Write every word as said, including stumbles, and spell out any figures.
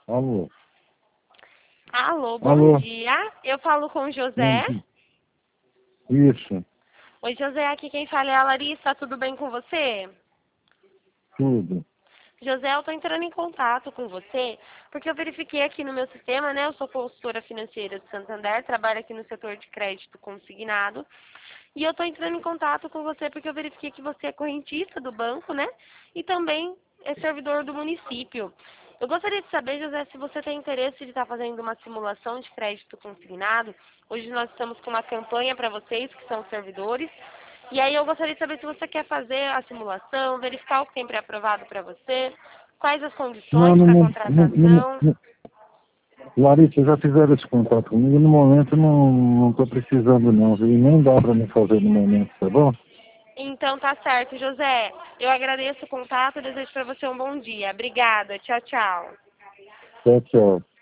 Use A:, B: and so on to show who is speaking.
A: Alô?
B: Alô, bom
A: Alô?
B: dia. Eu falo com o
A: Bom
B: José.
A: dia. Isso,
B: Oi, José, aqui quem fala é a Larissa. Tudo bem com você?
A: tudo.
B: José, eu estou entrando em contato com você porque eu verifiquei aqui no meu sistema, né? Eu sou consultora financeira de Santander, trabalho aqui no setor de crédito consignado. E eu estou entrando em contato com você porque eu verifiquei que você é correntista do banco, né? E também é servidor do município. Eu gostaria de saber, José, se você tem interesse de estar fazendo uma simulação de crédito consignado. Hoje nós estamos com uma campanha para vocês, que são servidores. E aí eu gostaria de saber se você quer fazer a simulação, verificar o que tem pré-aprovado para você, quais as
A: Não,
B: condições
A: no,
B: para
A: mo- no, no,
B: contratação.
A: no, Larissa, já fizeram esse contato comigo. No momento não não estou precisando não, viu? E nem dá para me fazer no momento, tá bom?
B: Então tá certo, José. Eu agradeço o contato e desejo para você um bom dia. Obrigada. Tchau, tchau.
A: Tchau, tchau.